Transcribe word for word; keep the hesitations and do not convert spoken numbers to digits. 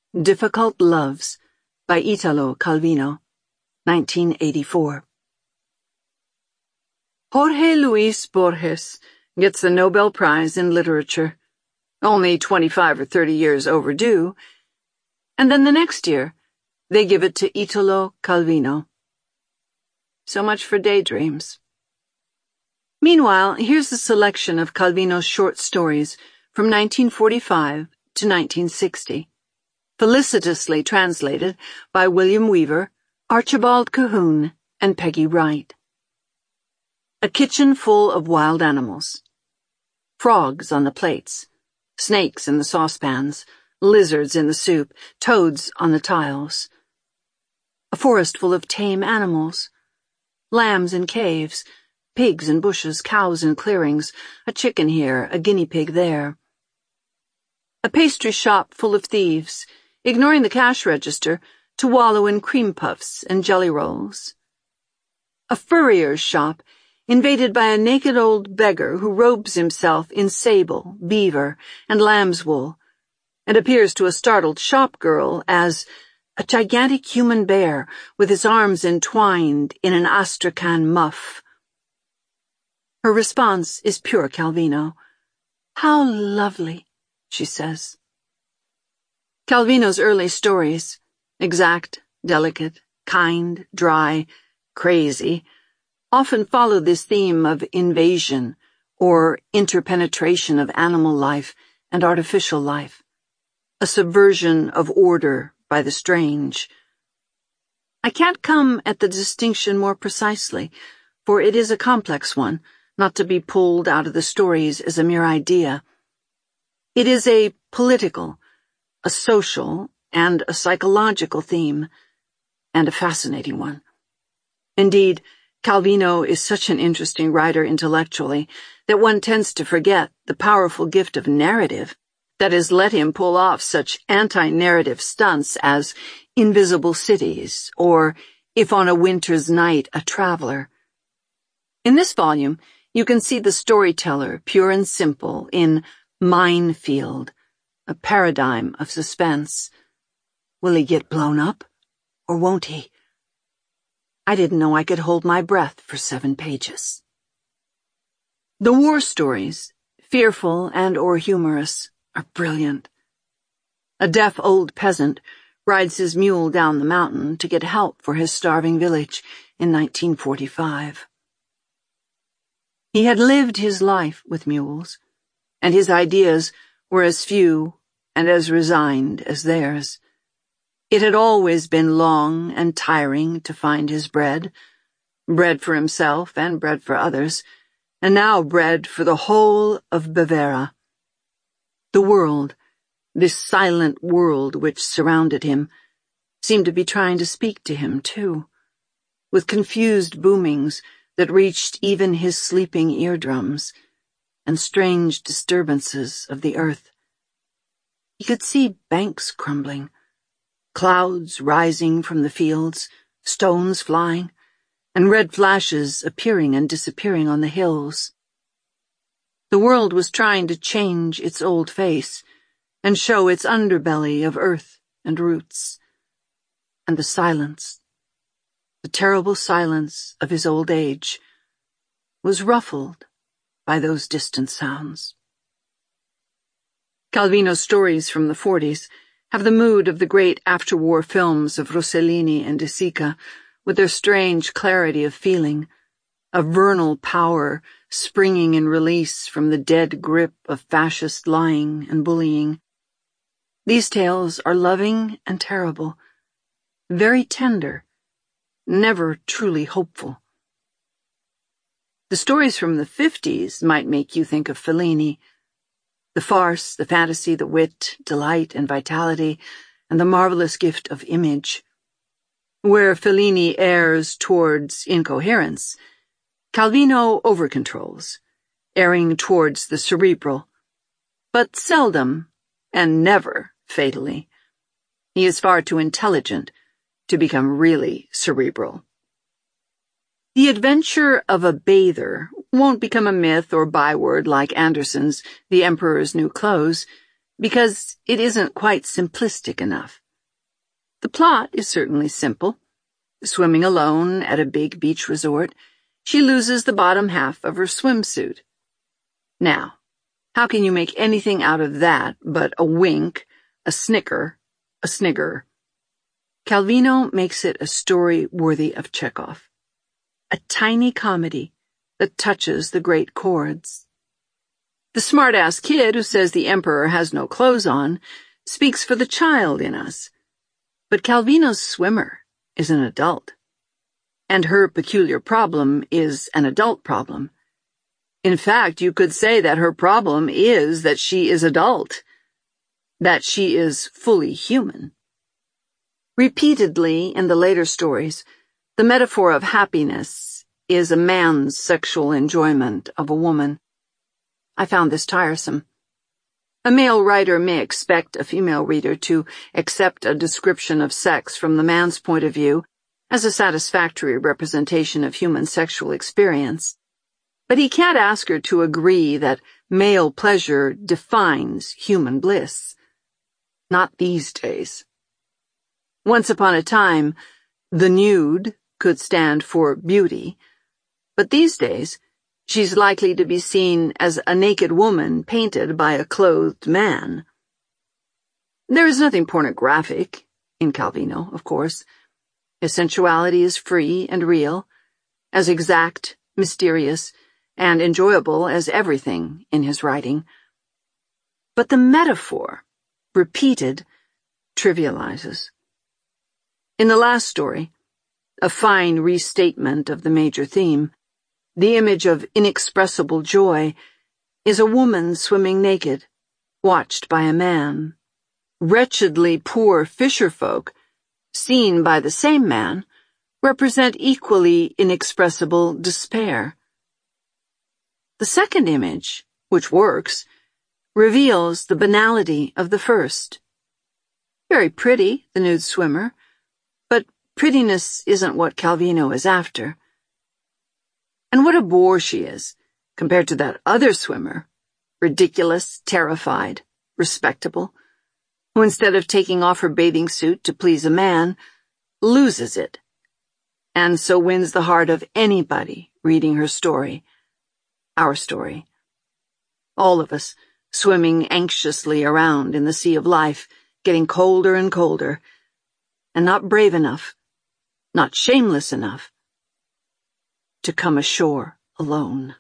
Difficult Loves by Italo Calvino, nineteen eighty-four. Jorge Luis Borges gets the Nobel Prize in Literature, only twenty-five or thirty years overdue, and then the next year they give it to Italo Calvino. So much for daydreams. Meanwhile, here's a selection of Calvino's short stories from nineteen forty-five to nineteen sixty, felicitously translated by William Weaver, Archibald Cahoon, and Peggy Wright. A kitchen full of wild animals. Frogs on the plates, snakes in the saucepans, lizards in the soup, toads on the tiles. A forest full of tame animals. Lambs in caves, pigs in bushes, cows in clearings, a chicken here, a guinea pig there. A pastry shop full of thieves, ignoring the cash register to wallow in cream puffs and jelly rolls. A furrier's shop invaded by a naked old beggar who robes himself in sable, beaver, and lamb's wool, and appears to a startled shop girl as a gigantic human bear with his arms entwined in an astrakhan muff. Her response is pure Calvino. "How lovely," she says. Calvino's early stories, exact, delicate, kind, dry, crazy, often follow this theme of invasion or interpenetration of animal life and artificial life, a subversion of order by the strange. I can't come at the distinction more precisely, for it is a complex one, not to be pulled out of the stories as a mere idea. It is a political, a social, and a psychological theme, and a fascinating one. Indeed, Calvino is such an interesting writer intellectually that one tends to forget the powerful gift of narrative that has let him pull off such anti-narrative stunts as Invisible Cities or If on a Winter's Night a Traveler. In this volume, you can see the storyteller, pure and simple, in Minefield, a paradigm of suspense. Will he get blown up, or won't he? I didn't know I could hold my breath for seven pages. The war stories, fearful and or humorous, are brilliant. A deaf old peasant rides his mule down the mountain to get help for his starving village in nineteen forty-five. He had lived his life with mules, and his ideas were as few and as resigned as theirs. It had always been long and tiring to find his bread, bread for himself and bread for others, and now bread for the whole of Bavera. The world, this silent world which surrounded him, seemed to be trying to speak to him, too, with confused boomings that reached even his sleeping eardrums, and strange disturbances of the earth. He could see banks crumbling, clouds rising from the fields, stones flying, and red flashes appearing and disappearing on the hills. The world was trying to change its old face and show its underbelly of earth and roots. And the silence, the terrible silence of his old age, was ruffled by those distant sounds. Calvino's stories from the forties have the mood of the great after-war films of Rossellini and De Sica, with their strange clarity of feeling, a vernal power springing in release from the dead grip of fascist lying and bullying. These tales are loving and terrible, very tender, never truly hopeful. The stories from the fifties might make you think of Fellini, the farce, the fantasy, the wit, delight, and vitality, and the marvelous gift of image. Where Fellini errs towards incoherence, Calvino overcontrols, erring towards the cerebral, but seldom, and never fatally. He is far too intelligent to become really cerebral. The adventure of a bather won't become a myth or byword like Andersen's The Emperor's New Clothes, because it isn't quite simplistic enough. The plot is certainly simple. Swimming alone at a big beach resort, she loses the bottom half of her swimsuit. Now, how can you make anything out of that but a wink, a snicker, a snigger? Calvino makes it a story worthy of Chekhov. A tiny comedy that touches the great chords. The smart-ass kid who says the emperor has no clothes on speaks for the child in us. But Calvino's swimmer is an adult. And her peculiar problem is an adult problem. In fact, you could say that her problem is that she is adult. That she is fully human. Repeatedly in the later stories, the metaphor of happiness is a man's sexual enjoyment of a woman. I found this tiresome. A male writer may expect a female reader to accept a description of sex from the man's point of view as a satisfactory representation of human sexual experience, but he can't ask her to agree that male pleasure defines human bliss. Not these days. Once upon a time, the nude could stand for beauty, but these days, she's likely to be seen as a naked woman painted by a clothed man. There is nothing pornographic in Calvino, of course. His sensuality is free and real, as exact, mysterious, and enjoyable as everything in his writing. But the metaphor, repeated, trivializes. In the last story, a fine restatement of the major theme, the image of inexpressible joy is a woman swimming naked, watched by a man. Wretchedly poor fisherfolk, seen by the same man, represent equally inexpressible despair. The second image, which works, reveals the banality of the first. Very pretty, the nude swimmer, but prettiness isn't what Calvino is after. And what a bore she is, compared to that other swimmer, ridiculous, terrified, respectable, who instead of taking off her bathing suit to please a man, loses it, and so wins the heart of anybody reading her story, our story. All of us swimming anxiously around in the sea of life, getting colder and colder, and not brave enough, not shameless enough, to come ashore alone.